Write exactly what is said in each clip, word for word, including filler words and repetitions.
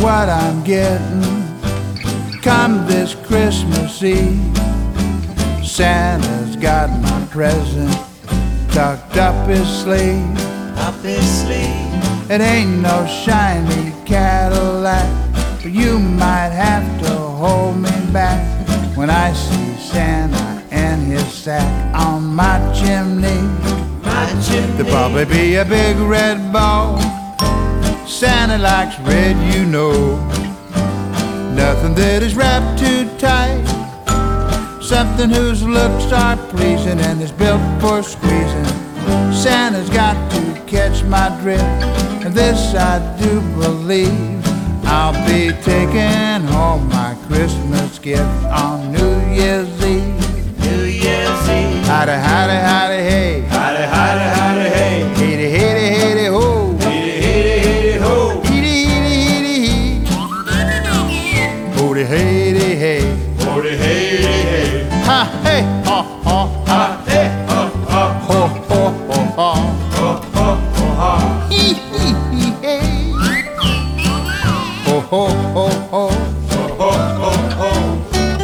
what I'm getting come this Christmas Eve. Santa's got my present tucked up his sleeve. Up his sleeve. It ain't no shiny Cadillac, but you might have to hold me back when I see Santa and his sack on my chimney. My chimney. There'll probably be a big red ball. Santa likes red, you know. Nothing that is wrapped too tight. Something whose looks are pleasing and is built for squeezing. Santa's got to catch my drift, and this I do believe. I'll be taking home my Christmas gift on New Year's Eve. New Year's Eve. Howdy, howdy, howdy, hey. Howdy, howdy, howdy, hey. Hitty, hitty, hitty, ho. Hitty, hitty, hitty, ho. Hitty, hitty, hitty, hee. Hody, hitty, hey. Hody, hey, hey. Ha, hey, ha, ha, Ha, hey, ha, ha. ho, ho, ho, ha. Ho, ho, ho, ha. Hee, hee, hee, hey. Ho, ho, ho, ho. Ho, ho, ho, ho.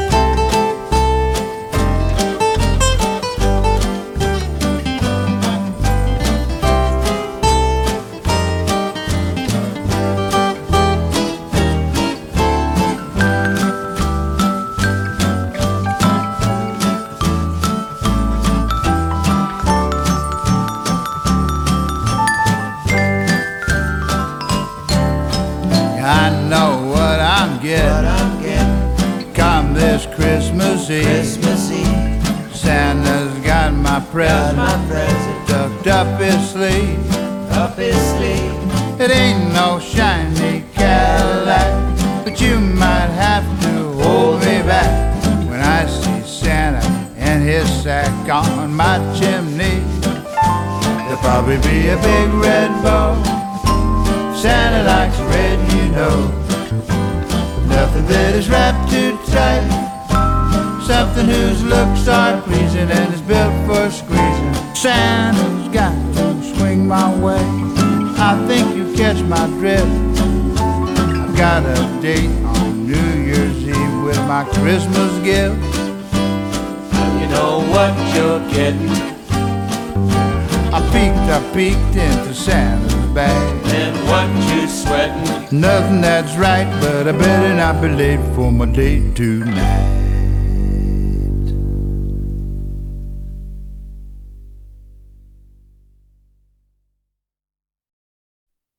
I know what I'm What getting I'm getting come this Christmas Eve. Christmas Eve. Santa's got my Got present my present tucked up his sleeve. up his sleeve. It ain't no shiny Cadillac, but you might have to hold me back when I see Santa and his sack on my chimney. There'll probably be a big red bow. Santa likes red, you know. Nothing that is wrapped too tight. Something whose looks are pleasing and is built for squeezing. Santa's got to swing my way. I think you catch my drift. I've got a date on New Year's Eve with my Christmas gift. You know what you're getting. I peeked, I peeked into Santa's bag. And what you sweating. Nothing that's right, but I better not be late for my date tonight.